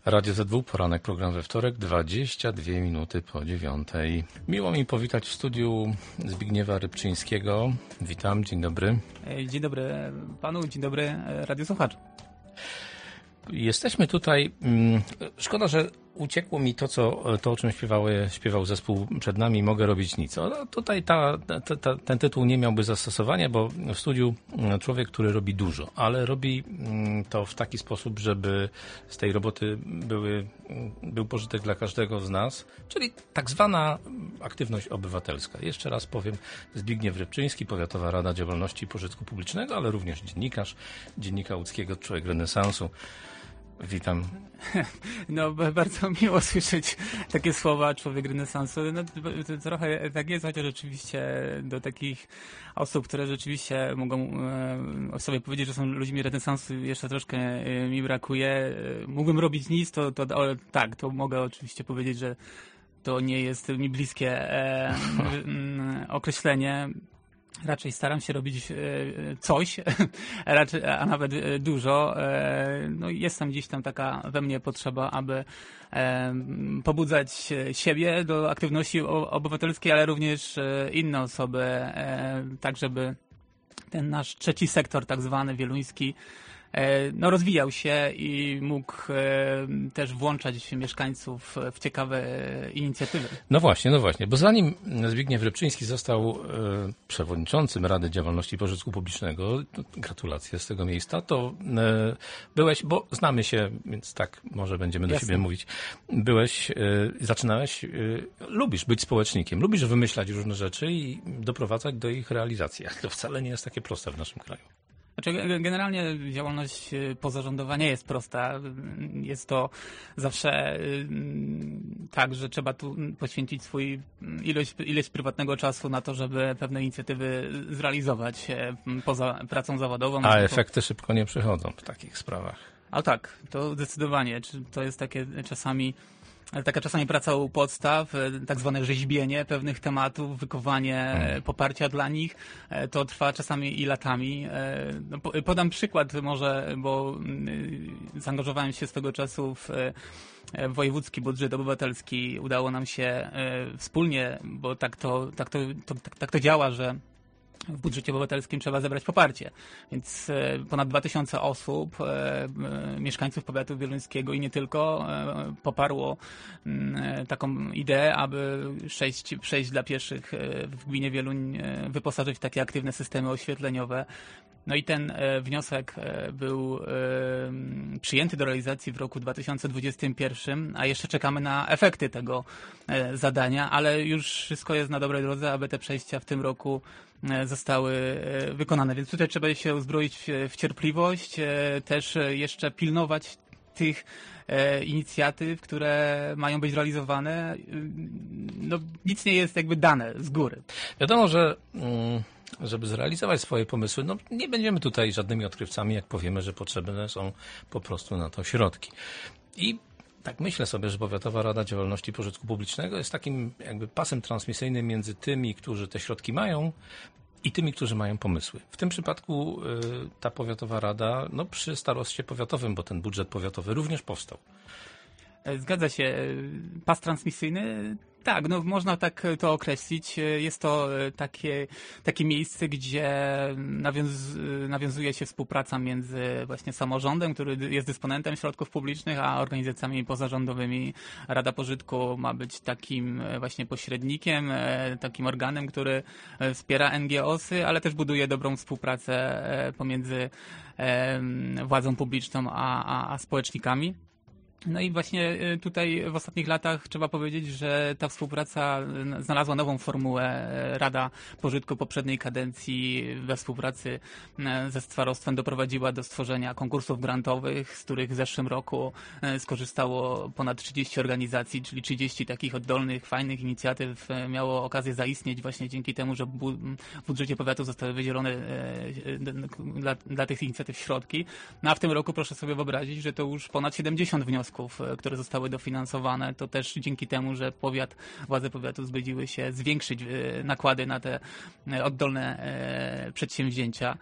Radio ZW, poranek, program we wtorek, 22 minuty po 9. Miło mi powitać w studiu Zbigniewa Rybczyńskiego. Witam, dzień dobry. Dzień dobry panu, dzień dobry radiosłuchaczu. Jesteśmy tutaj, szkoda, że uciekło mi to, o czym śpiewał zespół przed nami, Mogę robić nic. No, tutaj ten tytuł nie miałby zastosowania, bo w studiu człowiek, który robi dużo, ale robi to w taki sposób, żeby z tej roboty był pożytek dla każdego z nas, czyli tak zwana aktywność obywatelska. Jeszcze raz powiem, Zbigniew Rybczyński, Powiatowa Rada Działalności Pożytku Publicznego, ale również dziennikarz, Dziennika Łódzkiego, człowiek renesansu. Witam. No, bardzo miło słyszeć takie słowa, człowiek renesansu. No, to trochę tak jest, chociaż rzeczywiście do takich osób, które rzeczywiście mogą o sobie powiedzieć, że są ludźmi renesansu, jeszcze troszkę mi brakuje. Mógłbym robić nic, to mogę oczywiście powiedzieć, że to nie jest mi bliskie określenie. Raczej staram się robić coś, a nawet dużo. No jest tam gdzieś tam taka we mnie potrzeba, aby pobudzać siebie do aktywności obywatelskiej, ale również inne osoby, tak żeby ten nasz trzeci sektor, tak zwany wieluński, rozwijał się i mógł też włączać mieszkańców w ciekawe inicjatywy. No właśnie, bo zanim Zbigniew Rybczyński został przewodniczącym Rady Działalności Pożytku Publicznego, gratulacje z tego miejsca, to byłeś, bo znamy się, więc tak może będziemy do siebie mówić, zaczynałeś, lubisz być społecznikiem, lubisz wymyślać różne rzeczy i doprowadzać do ich realizacji. To wcale nie jest takie proste w naszym kraju. Znaczy, generalnie działalność pozarządowa nie jest prosta. Jest to zawsze tak, że trzeba tu poświęcić swój ilość prywatnego czasu na to, żeby pewne inicjatywy zrealizować poza pracą zawodową. A efekty szybko nie przychodzą w takich sprawach. Ale tak, to zdecydowanie. To jest taka czasami praca u podstaw, tak zwane rzeźbienie pewnych tematów, wykuwanie poparcia dla nich. To trwa czasami i latami. No, podam przykład może, bo zaangażowałem się swego czasu w wojewódzki budżet obywatelski. Udało nam się wspólnie, bo tak to działa, że w budżecie obywatelskim trzeba zebrać poparcie. Więc ponad 2000 osób, mieszkańców powiatu wieluńskiego i nie tylko, poparło taką ideę, aby przejść dla pieszych w gminie Wieluń wyposażyć w takie aktywne systemy oświetleniowe. No i ten wniosek był przyjęty do realizacji w roku 2021, a jeszcze czekamy na efekty tego zadania, ale już wszystko jest na dobrej drodze, aby te przejścia w tym roku zostały wykonane. Więc tutaj trzeba się uzbroić w cierpliwość, też jeszcze pilnować tych inicjatyw, które mają być realizowane. No, nic nie jest jakby dane z góry. Wiadomo, że żeby zrealizować swoje pomysły, no nie będziemy tutaj żadnymi odkrywcami, jak powiemy, że potrzebne są po prostu na to środki. I tak myślę sobie, że Powiatowa Rada Działalności Pożytku Publicznego jest takim jakby pasem transmisyjnym między tymi, którzy te środki mają, i tymi, którzy mają pomysły. W tym przypadku ta Powiatowa Rada, przy starostwie powiatowym, bo ten budżet powiatowy również powstał. Zgadza się. Pas transmisyjny? Tak, można tak to określić. Jest to takie miejsce, gdzie nawiązuje się współpraca między właśnie samorządem, który jest dysponentem środków publicznych, a organizacjami pozarządowymi. Rada Pożytku ma być takim właśnie pośrednikiem, takim organem, który wspiera NGO-sy, ale też buduje dobrą współpracę pomiędzy władzą publiczną a społecznikami. No i właśnie tutaj w ostatnich latach trzeba powiedzieć, że ta współpraca znalazła nową formułę. Rada Pożytku poprzedniej kadencji we współpracy ze starostwem doprowadziła do stworzenia konkursów grantowych, z których w zeszłym roku skorzystało ponad 30 organizacji, czyli 30 takich oddolnych, fajnych inicjatyw miało okazję zaistnieć właśnie dzięki temu, że w budżecie powiatu zostały wydzielone dla tych inicjatyw środki. No a w tym roku proszę sobie wyobrazić, że to już ponad 70 wniosków, które zostały dofinansowane, to też dzięki temu, że władze powiatu zgodziły się zwiększyć nakłady na te oddolne przedsięwzięcia.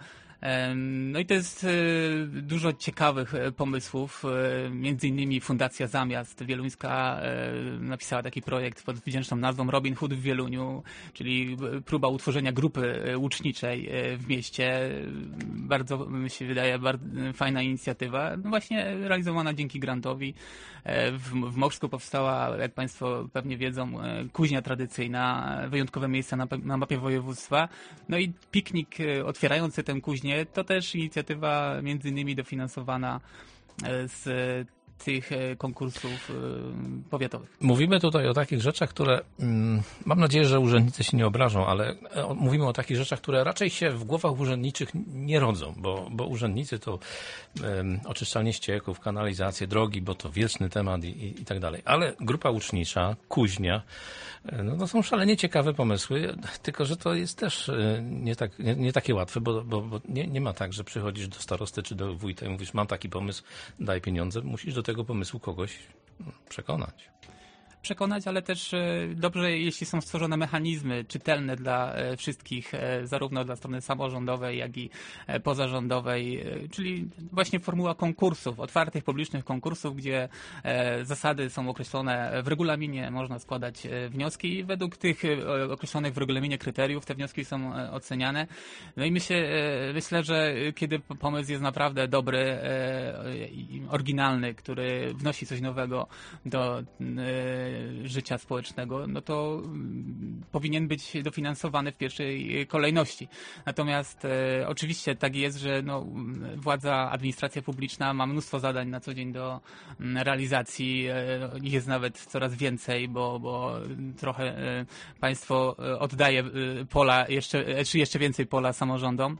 No i to jest dużo ciekawych pomysłów, między innymi Fundacja Zamiast Wieluńska napisała taki projekt pod wdzięczną nazwą Robin Hood w Wieluniu, czyli próba utworzenia grupy łuczniczej w mieście. Bardzo mi się wydaje fajna inicjatywa, no właśnie realizowana dzięki grantowi. W Morsku powstała, jak Państwo pewnie wiedzą, kuźnia tradycyjna, wyjątkowe miejsce na mapie województwa. No i piknik otwierający tę kuźnię to też inicjatywa między innymi dofinansowana z tych konkursów powiatowych. Mówimy tutaj o takich rzeczach, które mam nadzieję, że urzędnicy się nie obrażą, ale mówimy o takich rzeczach, które raczej się w głowach urzędniczych nie rodzą, bo urzędnicy to oczyszczalnie ścieków, kanalizacje, drogi, bo to wieczny temat i tak dalej. Ale grupa łucznicza, kuźnia, no to są szalenie ciekawe pomysły, tylko że to jest też nie takie łatwe, bo nie ma tak, że przychodzisz do starosty czy do wójta i mówisz, mam taki pomysł, daj pieniądze, musisz do tego pomysłu kogoś przekonać, Ale też dobrze, jeśli są stworzone mechanizmy czytelne dla wszystkich, zarówno dla strony samorządowej, jak i pozarządowej, czyli właśnie formuła konkursów, otwartych, publicznych konkursów, gdzie zasady są określone w regulaminie, można składać wnioski i według tych określonych w regulaminie kryteriów te wnioski są oceniane. No i myślę, że kiedy pomysł jest naprawdę dobry i oryginalny, który wnosi coś nowego do życia społecznego, no to powinien być dofinansowany w pierwszej kolejności. Natomiast oczywiście tak jest, że no, władza, administracja publiczna ma mnóstwo zadań na co dzień do realizacji. Ich jest nawet coraz więcej, bo trochę państwo oddaje pola, jeszcze więcej pola samorządom.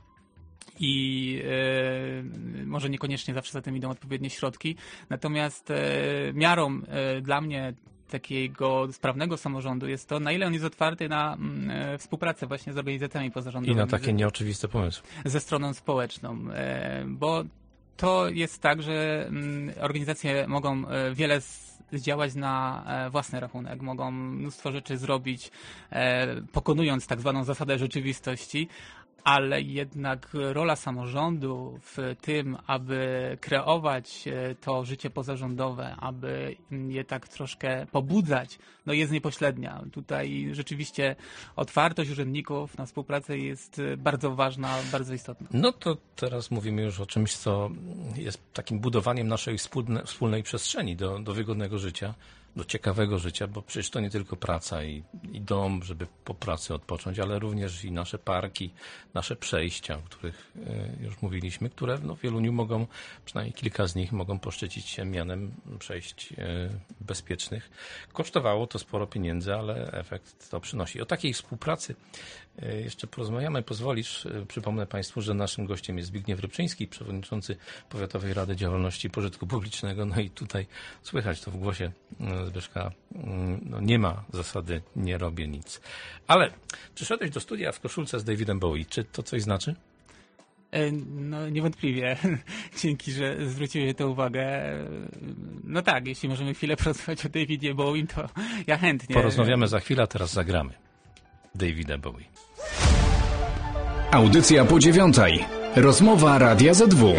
I może niekoniecznie zawsze za tym idą odpowiednie środki. Natomiast miarą dla mnie takiego sprawnego samorządu jest to, na ile on jest otwarty na współpracę właśnie z organizacjami pozarządowymi. I na takie nieoczywiste pomysły. Ze stroną społeczną, bo to jest tak, że organizacje mogą wiele zdziałać na własny rachunek, mogą mnóstwo rzeczy zrobić, pokonując tak zwaną zasadę rzeczywistości, ale jednak rola samorządu w tym, aby kreować to życie pozarządowe, aby je tak troszkę pobudzać, no jest niepośrednia. Tutaj rzeczywiście otwartość urzędników na współpracę jest bardzo ważna, bardzo istotna. No to teraz mówimy już o czymś, co jest takim budowaniem naszej wspólnej przestrzeni do wygodnego życia, do ciekawego życia, bo przecież to nie tylko praca i dom, żeby po pracy odpocząć, ale również i nasze parki, nasze przejścia, o których już mówiliśmy, które w Wieluniu mogą, przynajmniej kilka z nich mogą poszczycić się mianem przejść bezpiecznych. Kosztowało to sporo pieniędzy, ale efekt to przynosi. O takiej współpracy jeszcze porozmawiamy. Pozwolisz, przypomnę Państwu, że naszym gościem jest Zbigniew Rybczyński, przewodniczący Powiatowej Rady Działalności Pożytku Publicznego. No i tutaj słychać to w głosie Zbyszka, no nie ma zasady nie robię nic. Ale przyszedłeś do studia w koszulce z Davidem Bowie. Czy to coś znaczy? No niewątpliwie. Dzięki, że zwróciłeś tę uwagę. No tak, jeśli możemy chwilę porozmawiać o Davidzie Bowie, to ja chętnie. Porozmawiamy za chwilę, a teraz zagramy Davida Bowie. Audycja po 9:00. Rozmowa Radia ZW.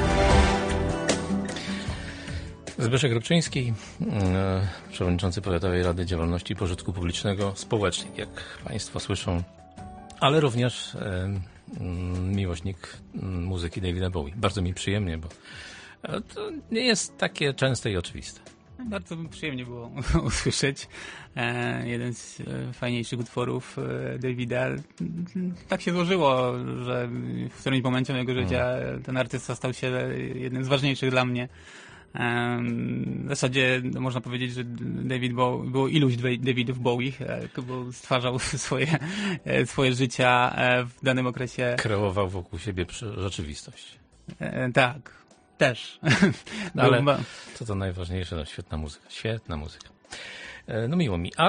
Zbyszek Rybczyński, przewodniczący Powiatowej Rady Działalności Pożytku Publicznego, społecznik, jak Państwo słyszą, ale również miłośnik muzyki Davida Bowie. Bardzo mi przyjemnie, bo to nie jest takie częste i oczywiste. Bardzo przyjemnie było usłyszeć jeden z fajniejszych utworów Davida. Tak się złożyło, że w którymś momencie mojego życia ten artysta stał się jednym z ważniejszych dla mnie. W zasadzie można powiedzieć, że David Bowie, było iluś Davidów Bowie, bo stwarzał swoje życia w danym okresie. Kreował wokół siebie rzeczywistość. Tak, też. No, ale to najważniejsze, no, świetna muzyka. No miło mi,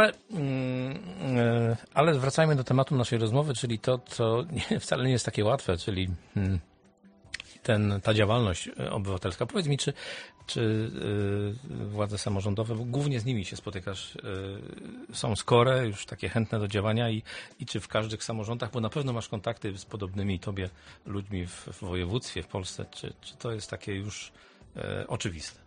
ale wracajmy do tematu naszej rozmowy, czyli to, co wcale nie jest takie łatwe, czyli ta działalność obywatelska. Powiedz mi, czy władze samorządowe, bo głównie z nimi się spotykasz, są skore, już takie chętne do działania i czy w każdych samorządach, bo na pewno masz kontakty z podobnymi tobie ludźmi w województwie, w Polsce, czy to jest takie już oczywiste?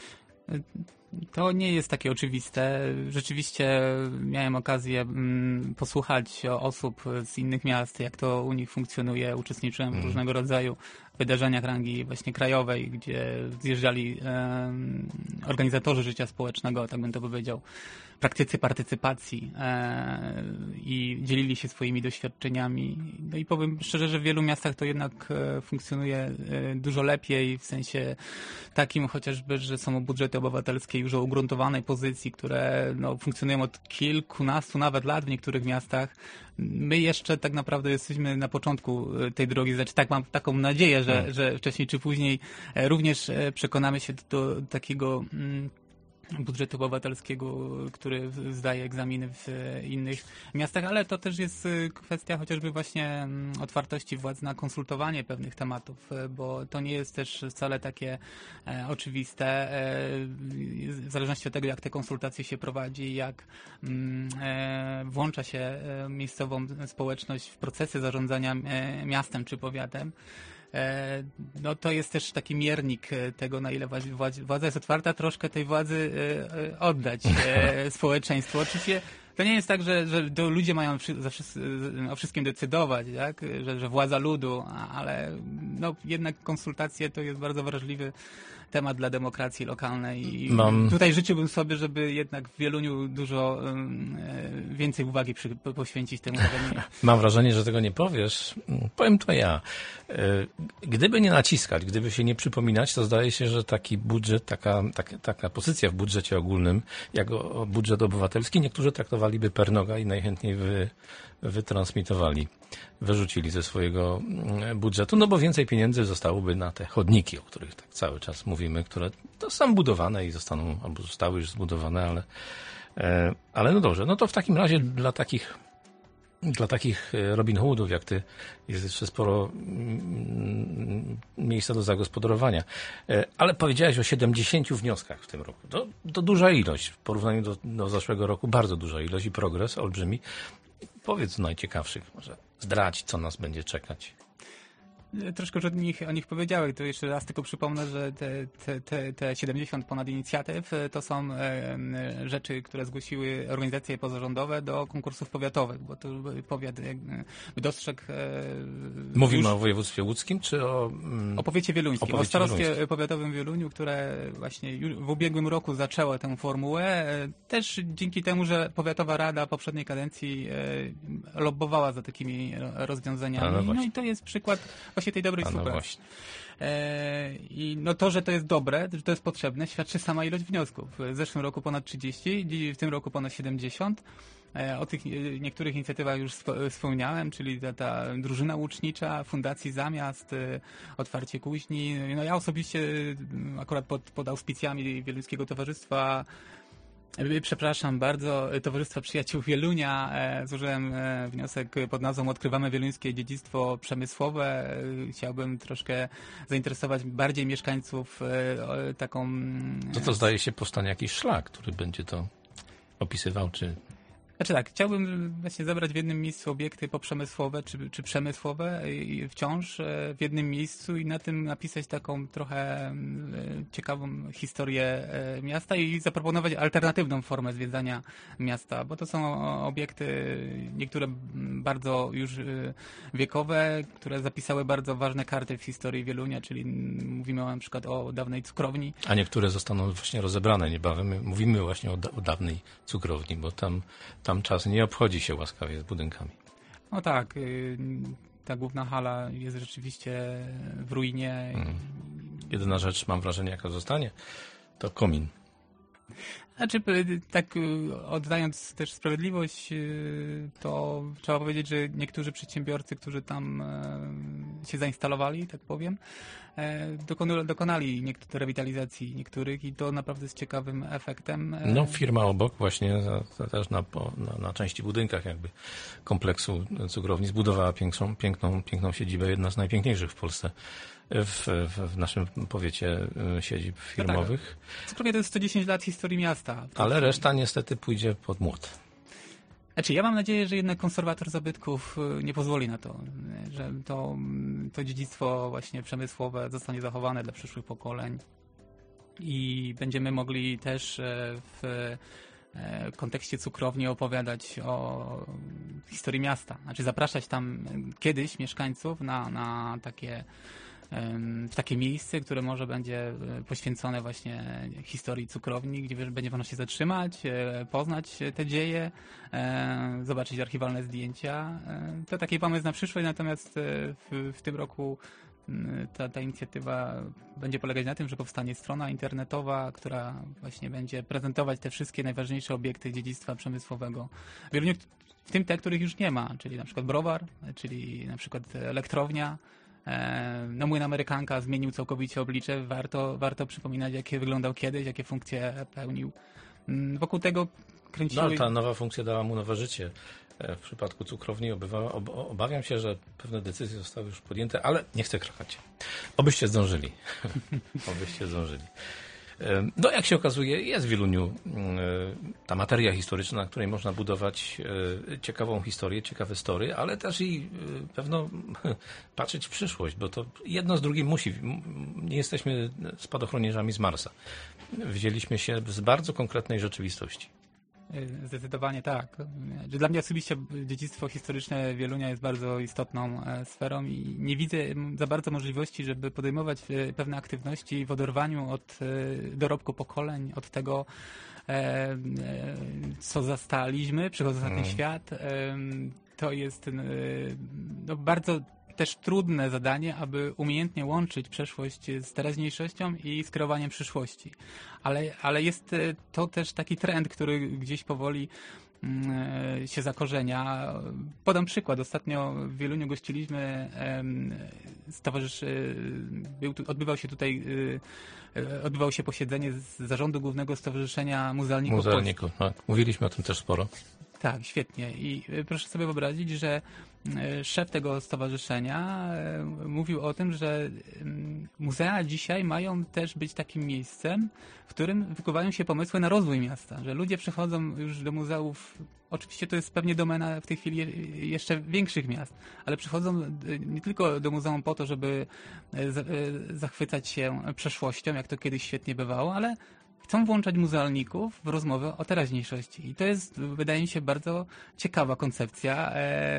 To nie jest takie oczywiste. Rzeczywiście miałem okazję posłuchać osób z innych miast, jak to u nich funkcjonuje. Uczestniczyłem w różnego rodzaju wydarzeniach rangi właśnie krajowej, gdzie zjeżdżali organizatorzy życia społecznego, tak bym to powiedział, praktycy partycypacji i dzielili się swoimi doświadczeniami. No i powiem szczerze, że w wielu miastach to jednak funkcjonuje dużo lepiej, w sensie takim chociażby, że są budżety obywatelskie już o ugruntowanej pozycji, które funkcjonują od kilkunastu nawet lat w niektórych miastach. My jeszcze tak naprawdę jesteśmy na początku tej drogi, znaczy tak mam taką nadzieję, że wcześniej czy później również przekonamy się do takiego budżetu obywatelskiego, który zdaje egzaminy w innych miastach, ale to też jest kwestia chociażby właśnie otwartości władz na konsultowanie pewnych tematów, bo to nie jest też wcale takie oczywiste, w zależności od tego, jak te konsultacje się prowadzi, jak włącza się miejscową społeczność w procesy zarządzania miastem czy powiatem. No to jest też taki miernik tego, na ile władza jest otwarta, troszkę tej władzy oddać społeczeństwu. Oczywiście to nie jest tak, że to ludzie mają o wszystkim decydować, tak? Że władza ludu, ale jednak konsultacje to jest bardzo wrażliwy temat dla demokracji lokalnej i tutaj życzyłbym sobie, żeby jednak w Wieluniu dużo więcej uwagi poświęcić temu zagadnieniu. Mam wrażenie, że tego nie powiesz. Powiem to ja. Gdyby nie naciskać, gdyby się nie przypominać, to zdaje się, że taki budżet, taka pozycja w budżecie ogólnym, jak budżet obywatelski, niektórzy traktowaliby per noga i najchętniej wytransmitowali, wyrzucili ze swojego budżetu, no bo więcej pieniędzy zostałoby na te chodniki, o których tak cały czas mówimy, które to są budowane i zostaną, albo zostały już zbudowane, ale no dobrze, no to w takim razie dla takich Robin Hoodów jak ty jest jeszcze sporo miejsca do zagospodarowania. Ale powiedziałeś o 70 wnioskach w tym roku. To duża ilość w porównaniu do zeszłego roku, bardzo duża ilość i progres olbrzymi. Powiedz najciekawszych, może zdradź, co nas będzie czekać. Troszkę już o nich powiedziałem, to jeszcze raz tylko przypomnę, że te 70 ponad inicjatyw to są rzeczy, które zgłosiły organizacje pozarządowe do konkursów powiatowych, bo to powiat dostrzegł... Mówimy o województwie łódzkim, czy o... O powiecie wieluńskim, o starostwie powiatowym w Wieluniu, które właśnie już w ubiegłym roku zaczęło tę formułę, też dzięki temu, że powiatowa rada poprzedniej kadencji lobbowała za takimi rozwiązaniami. No i to jest przykład właśnie tej dobrej współpracy. I to, że to jest dobre, że to jest potrzebne, świadczy sama ilość wniosków. W zeszłym roku ponad 30, w tym roku ponad 70. O tych niektórych inicjatywach już wspomniałem, czyli ta drużyna łucznicza, Fundacji Zamiast, Otwarcie Kuźni. No ja osobiście akurat pod auspicjami Wieluńskiego Towarzystwa Przepraszam bardzo, Towarzystwa Przyjaciół Wielunia. Złożyłem wniosek pod nazwą Odkrywamy Wieluńskie Dziedzictwo Przemysłowe. Chciałbym troszkę zainteresować bardziej mieszkańców taką... To zdaje się powstanie jakiś szlak, który będzie to opisywał, czy... Znaczy tak, chciałbym właśnie zebrać w jednym miejscu obiekty poprzemysłowe czy przemysłowe wciąż w jednym miejscu i na tym napisać taką trochę ciekawą historię miasta i zaproponować alternatywną formę zwiedzania miasta, bo to są obiekty niektóre bardzo już wiekowe, które zapisały bardzo ważne karty w historii Wielunia, czyli mówimy na przykład o dawnej cukrowni. A niektóre zostaną właśnie rozebrane niebawem. Mówimy właśnie o dawnej cukrowni, bo tam czas nie obchodzi się łaskawie z budynkami. No tak, ta główna hala jest rzeczywiście w ruinie. Jedyna rzecz, mam wrażenie, jaka zostanie, to komin. Znaczy, tak oddając też sprawiedliwość, to trzeba powiedzieć, że niektórzy przedsiębiorcy, którzy tam się zainstalowali, tak powiem, dokonali rewitalizacji niektórych i to naprawdę jest ciekawym efektem. No, firma obok właśnie też na części budynkach jakby kompleksu cukrowni zbudowała piękną siedzibę, jedna z najpiękniejszych w Polsce w naszym powiecie siedzib firmowych. No tak. Cukrownia to jest 110 lat historii miasta. Ale reszta niestety pójdzie pod młot. Znaczy, ja mam nadzieję, że jednak konserwator zabytków nie pozwoli na to, że to dziedzictwo właśnie przemysłowe zostanie zachowane dla przyszłych pokoleń i będziemy mogli też w kontekście cukrowni opowiadać o historii miasta. Znaczy zapraszać tam kiedyś mieszkańców na takie miejsce, które może będzie poświęcone właśnie historii cukrowni, gdzie będzie można się zatrzymać, poznać te dzieje, zobaczyć archiwalne zdjęcia. To taki pomysł na przyszłość, natomiast w tym roku ta inicjatywa będzie polegać na tym, że powstanie strona internetowa, która właśnie będzie prezentować te wszystkie najważniejsze obiekty dziedzictwa przemysłowego. W tym te, których już nie ma, czyli na przykład browar, czyli na przykład elektrownia. No, młyn Amerykanka zmienił całkowicie oblicze. Warto przypominać, jakie wyglądał kiedyś, jakie funkcje pełnił. Wokół tego kręciły... No, ta nowa funkcja dała mu nowe życie. W przypadku cukrowni obawiam się, że pewne decyzje zostały już podjęte, ale nie chcę krakać. Obyście zdążyli. Obyście zdążyli. No, jak się okazuje, jest w Wieluniu ta materia historyczna, na której można budować ciekawą historię, ciekawe story, ale też i pewno patrzeć w przyszłość, bo to jedno z drugim musi. Nie jesteśmy spadochroniarzami z Marsa. Wzięliśmy się z bardzo konkretnej rzeczywistości. Zdecydowanie tak. Dla mnie osobiście dziedzictwo historyczne Wielunia jest bardzo istotną sferą i nie widzę za bardzo możliwości, żeby podejmować pewne aktywności w oderwaniu od dorobku pokoleń, od tego, co zastaliśmy, przychodząc na ten świat. To jest bardzo też trudne zadanie, aby umiejętnie łączyć przeszłość z teraźniejszością i z kreowaniem przyszłości. Ale jest to też taki trend, który gdzieś powoli się zakorzenia. Podam przykład. Ostatnio w Wieluniu gościliśmy odbywało się posiedzenie z Zarządu Głównego Stowarzyszenia Muzealników Polskich. Tak. Mówiliśmy o tym też sporo. Tak, świetnie. I proszę sobie wyobrazić, że szef tego stowarzyszenia mówił o tym, że muzea dzisiaj mają też być takim miejscem, w którym wykuwają się pomysły na rozwój miasta, że ludzie przychodzą już do muzeów. Oczywiście to jest pewnie domena w tej chwili jeszcze większych miast, ale przychodzą nie tylko do muzeum po to, żeby zachwycać się przeszłością, jak to kiedyś świetnie bywało, ale chcą włączać muzealników w rozmowę o teraźniejszości. I to jest, wydaje mi się, bardzo ciekawa koncepcja.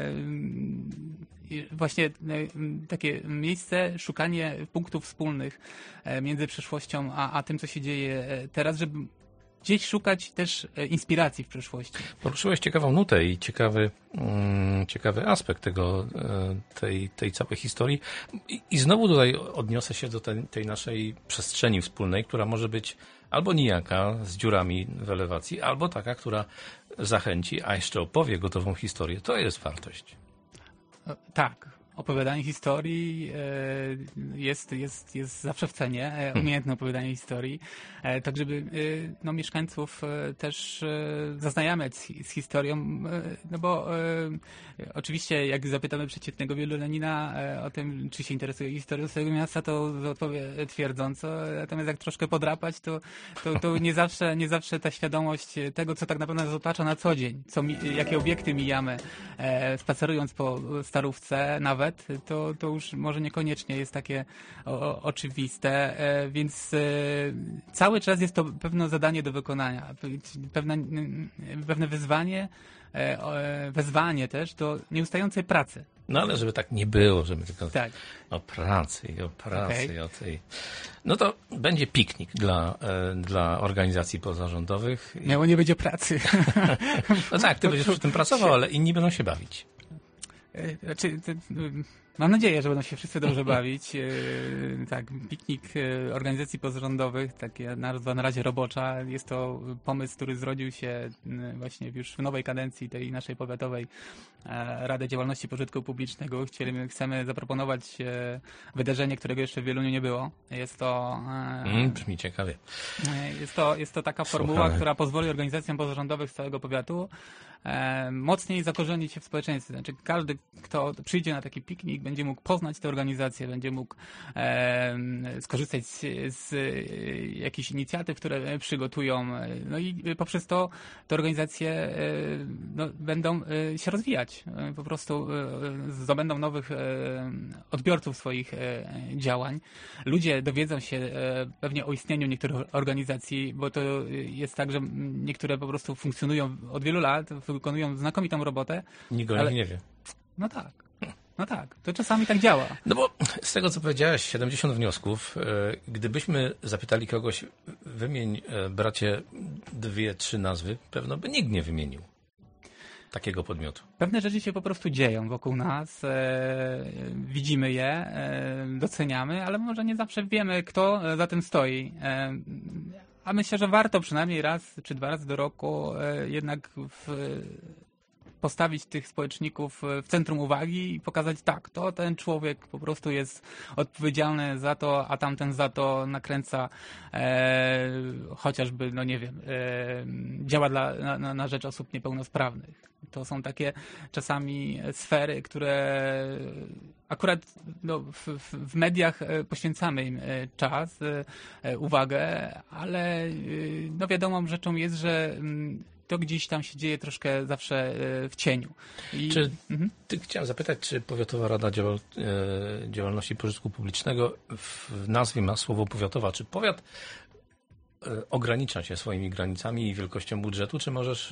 Właśnie takie miejsce, szukanie punktów wspólnych między przeszłością a tym, co się dzieje teraz, żeby gdzieś szukać też inspiracji w przeszłości. Poruszyłeś ciekawą nutę i ciekawy aspekt tej całej historii. I znowu tutaj odniosę się do tej naszej przestrzeni wspólnej, która może być albo nijaka, z dziurami w elewacji, albo taka, która zachęci, a jeszcze opowie gotową historię. To jest wartość. Tak. Opowiadanie historii jest zawsze w cenie, umiejętne opowiadanie historii, tak żeby mieszkańców też zaznajamiać z historią, no bo oczywiście jak zapytamy przeciętnego wielolenina o tym, czy się interesuje historią swojego miasta, to odpowie twierdząco, natomiast jak troszkę podrapać, to nie zawsze ta świadomość tego, co tak naprawdę nas otacza na co dzień, jakie obiekty mijamy, spacerując po Starówce nawet, to już może niekoniecznie jest takie oczywiste, więc cały czas jest to pewne zadanie do wykonania, pewne wezwanie też do nieustającej pracy. No ale żeby tak nie było, żeby tylko tak. o pracy, okay. O tej... No to będzie piknik dla organizacji pozarządowych. Miało nie będzie pracy. No tak, ty będziesz przy tym pracował, ale inni będą się bawić. Mam nadzieję, że będą się wszyscy dobrze bawić. Tak, piknik organizacji pozarządowych, takie nazwa na razie robocza. Jest to pomysł, który zrodził się właśnie już w nowej kadencji tej naszej powiatowej Rady Działalności Pożytku Publicznego. Chcemy zaproponować wydarzenie, którego jeszcze w Wieluniu nie było. Jest to... Brzmi ciekawie. Jest to taka formuła, która pozwoli organizacjom pozarządowych z całego powiatu mocniej zakorzenić się w społeczeństwie. Znaczy każdy, kto przyjdzie na taki piknik, będzie mógł poznać tę organizację, będzie mógł skorzystać z jakichś inicjatyw, które przygotują. No i poprzez to te organizacje będą się rozwijać. Po prostu zdobędą nowych odbiorców swoich działań. Ludzie dowiedzą się pewnie o istnieniu niektórych organizacji, bo to jest tak, że niektóre po prostu funkcjonują od wielu lat, wykonują znakomitą robotę. Nikt o nich nie wie. No tak, to czasami tak działa. No bo z tego, co powiedziałeś, 70 wniosków. Gdybyśmy zapytali kogoś, wymień, bracie, 2-3 nazwy, pewno by nikt nie wymienił takiego podmiotu. Pewne rzeczy się po prostu dzieją wokół nas, widzimy je, doceniamy, ale może nie zawsze wiemy, kto za tym stoi. A myślę, że warto przynajmniej raz czy 2 razy do roku jednak postawić tych społeczników w centrum uwagi i pokazać, tak, to ten człowiek po prostu jest odpowiedzialny za to, a tamten za to nakręca chociażby, no nie wiem, działa na rzecz osób niepełnosprawnych. To są takie czasami sfery, które akurat w mediach poświęcamy im czas, uwagę, ale no wiadomą rzeczą jest, że to gdzieś tam się dzieje troszkę zawsze w cieniu. Chciałem zapytać, czy Powiatowa Rada Działalności Pożytku Publicznego w nazwie ma słowo powiatowa, czy powiat ogranicza się swoimi granicami i wielkością budżetu, czy możesz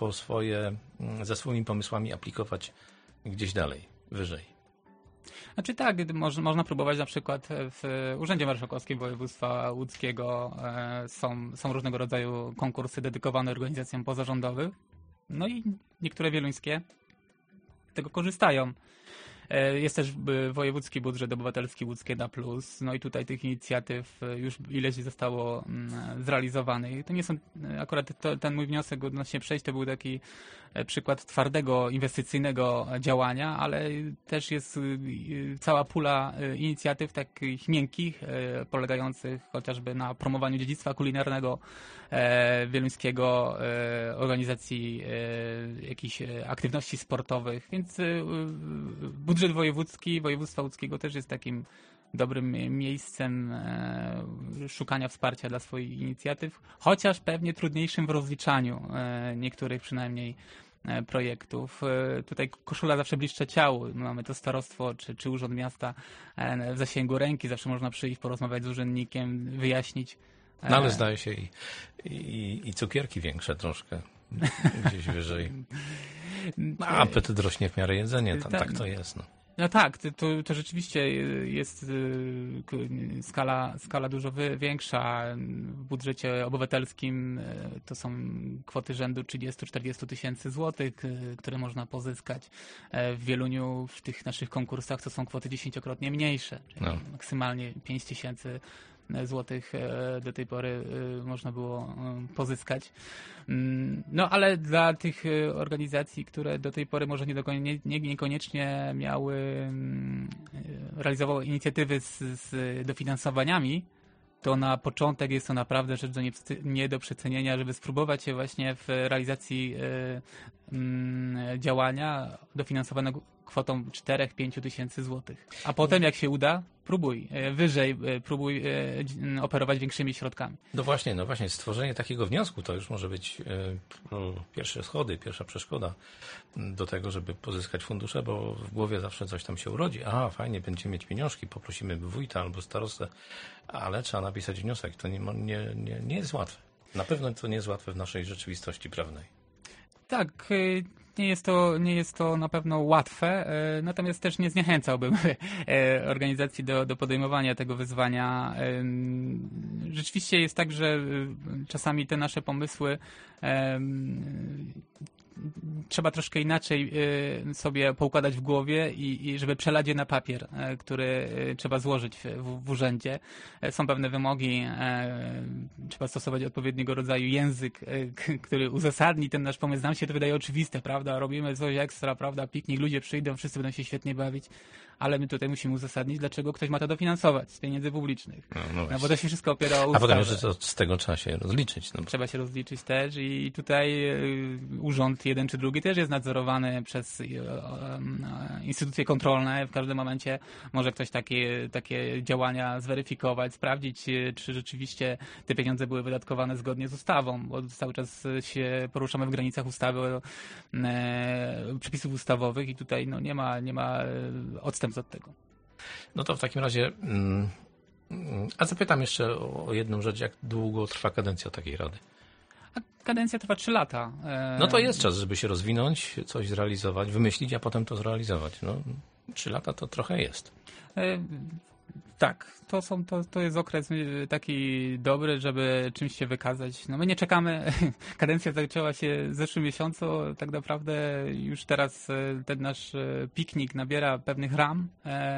ze swoimi pomysłami aplikować gdzieś dalej, wyżej? Znaczy tak, można próbować na przykład w Urzędzie Marszałkowskim Województwa Łódzkiego są różnego rodzaju konkursy dedykowane organizacjom pozarządowym. No i niektóre wieluńskie z tego korzystają. Jest też wojewódzki budżet obywatelski Łódzkie na plus. No i tutaj tych inicjatyw już ileś zostało zrealizowanych. To nie są akurat ten mój wniosek odnośnie przejść, to był taki przykład twardego, inwestycyjnego działania, ale też jest cała pula inicjatyw takich miękkich, polegających chociażby na promowaniu dziedzictwa kulinarnego wieluńskiego, organizacji jakichś aktywności sportowych, więc budżet wojewódzki województwa łódzkiego też jest takim dobrym miejscem szukania wsparcia dla swoich inicjatyw, chociaż pewnie trudniejszym w rozliczaniu niektórych przynajmniej projektów. Tutaj koszula zawsze bliższe ciału. Mamy to starostwo czy urząd miasta w zasięgu ręki. Zawsze można przyjść, porozmawiać z urzędnikiem, wyjaśnić. No ale zdaje się i cukierki większe troszkę gdzieś wyżej. Apetyt rośnie w miarę jedzenia, tak to jest. No tak, to rzeczywiście jest skala dużo większa. W budżecie obywatelskim to są kwoty rzędu 30-40 tysięcy złotych, które można pozyskać. W Wieluniu w tych naszych konkursach to są kwoty 10-krotnie mniejsze, czyli maksymalnie 5 tysięcy złotych do tej pory można było pozyskać. No ale dla tych organizacji, które do tej pory może niekoniecznie realizowały inicjatywy z dofinansowaniami, to na początek jest to naprawdę rzecz nie do przecenienia, żeby spróbować się właśnie w realizacji działania dofinansowanego kwotą 4-5 tysięcy złotych. A potem jak się uda, próbuj operować większymi środkami. No właśnie, stworzenie takiego wniosku to już może być pierwsze schody, pierwsza przeszkoda do tego, żeby pozyskać fundusze, bo w głowie zawsze coś tam się urodzi. Aha, fajnie, będziemy mieć pieniążki, poprosimy wójta albo starostę, ale trzeba napisać wniosek. To nie jest łatwe. Na pewno to nie jest łatwe w naszej rzeczywistości prawnej. Tak, Nie jest to na pewno łatwe, natomiast też nie zniechęcałbym organizacji do podejmowania tego wyzwania. Rzeczywiście jest tak, że czasami te nasze pomysły trzeba troszkę inaczej sobie poukładać w głowie i żeby przelać je na papier, który trzeba złożyć w urzędzie. Są pewne wymogi, trzeba stosować odpowiedniego rodzaju język, który uzasadni ten nasz pomysł. Nam się to wydaje oczywiste, prawda? Robimy coś ekstra, prawda? Piknik, ludzie przyjdą, wszyscy będą się świetnie bawić, ale my tutaj musimy uzasadnić, dlaczego ktoś ma to dofinansować z pieniędzy publicznych. No bo to się wszystko opiera o ustawę. A potem jeszcze to, z tego trzeba się rozliczyć. No. Trzeba się rozliczyć też i tutaj urząd jeden czy drugi też jest nadzorowany przez instytucje kontrolne. W każdym momencie może ktoś takie działania zweryfikować, sprawdzić, czy rzeczywiście te pieniądze były wydatkowane zgodnie z ustawą, bo cały czas się poruszamy w granicach ustawy, przepisów ustawowych i tutaj no, nie ma odstępstw od tego. No to w takim razie, a zapytam jeszcze o jedną rzecz, jak długo trwa kadencja takiej rady? A kadencja trwa 3 lata. No to jest czas, żeby się rozwinąć, coś zrealizować, wymyślić, a potem to zrealizować. No, 3 lata to trochę jest. Tak, to jest okres taki dobry, żeby czymś się wykazać. No my nie czekamy, kadencja zaczęła się w zeszłym miesiącu, tak naprawdę już teraz ten nasz piknik nabiera pewnych ram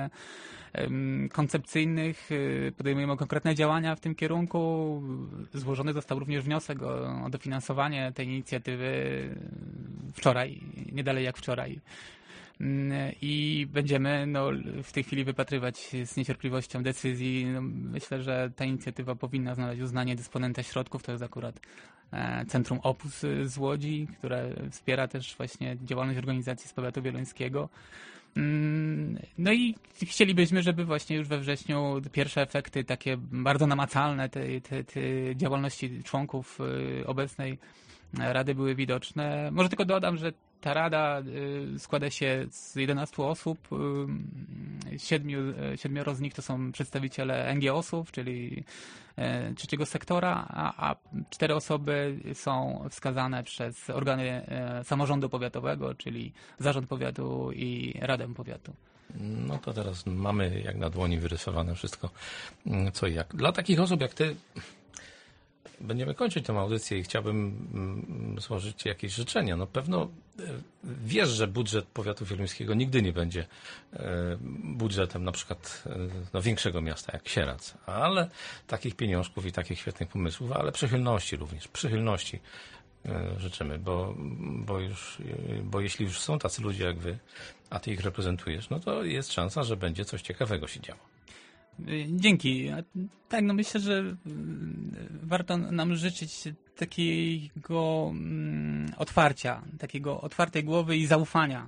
koncepcyjnych, podejmujemy konkretne działania w tym kierunku. Złożony został również wniosek o dofinansowanie tej inicjatywy wczoraj, nie dalej jak wczoraj. I będziemy w tej chwili wypatrywać z niecierpliwością decyzji. Myślę, że ta inicjatywa powinna znaleźć uznanie dysponenta środków. To jest akurat Centrum Opus z Łodzi, które wspiera też właśnie działalność organizacji z powiatu wieluńskiego. No i chcielibyśmy, żeby właśnie już we wrześniu pierwsze efekty takie bardzo namacalne tej działalności członków obecnej Rady były widoczne. Może tylko dodam, że ta Rada składa się z 11 osób. 7 z nich to są przedstawiciele NGO-sów, czyli trzeciego sektora, a 4 osoby są wskazane przez organy samorządu powiatowego, czyli Zarząd Powiatu i Radę Powiatu. No to teraz mamy jak na dłoni wyrysowane wszystko, co i jak. Dla takich osób jak ty będziemy kończyć tę audycję i chciałbym złożyć Ci jakieś życzenia. No pewno wiesz, że budżet powiatu wieluńskiego nigdy nie będzie budżetem na przykład większego miasta jak Sieradz, ale takich pieniążków i takich świetnych pomysłów, ale przychylności również, przychylności życzymy, bo jeśli już są tacy ludzie jak wy, a ty ich reprezentujesz, no to jest szansa, że będzie coś ciekawego się działo. Dzięki. Tak, no myślę, że warto nam życzyć takiego otwarcia, takiego otwartej głowy i zaufania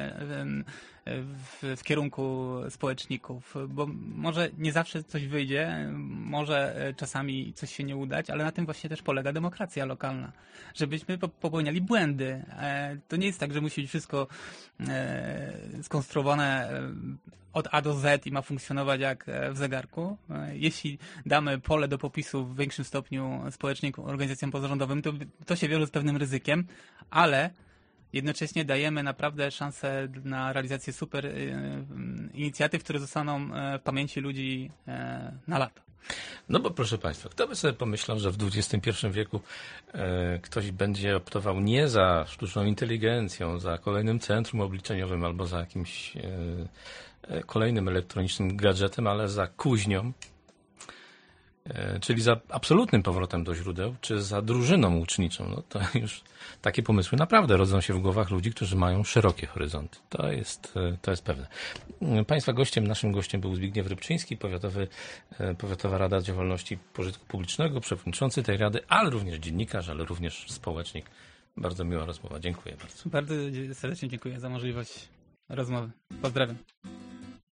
w kierunku społeczników, bo może nie zawsze coś wyjdzie, może czasami coś się nie udać, ale na tym właśnie też polega demokracja lokalna, żebyśmy popełniali błędy. To nie jest tak, że musi być wszystko skonstruowane od A do Z i ma funkcjonować jak w zegarku. Jeśli damy pole do popisu w większym stopniu społecznikom, organizacjom pozarządowym, to się wiąże z pewnym ryzykiem, ale jednocześnie dajemy naprawdę szansę na realizację super inicjatyw, które zostaną w pamięci ludzi na lata. No bo proszę Państwa, kto by sobie pomyślał, że w XXI wieku ktoś będzie optował nie za sztuczną inteligencją, za kolejnym centrum obliczeniowym albo za jakimś kolejnym elektronicznym gadżetem, ale za kuźnią, czyli za absolutnym powrotem do źródeł, czy za drużyną łuczniczą. No to już takie pomysły naprawdę rodzą się w głowach ludzi, którzy mają szerokie horyzonty. To jest pewne. Naszym gościem był Zbigniew Rybczyński, Powiatowa Rada Działalności Pożytku Publicznego, przewodniczący tej rady, ale również dziennikarz, ale również społecznik. Bardzo miła rozmowa. Dziękuję bardzo. Bardzo serdecznie dziękuję za możliwość rozmowy. Pozdrawiam.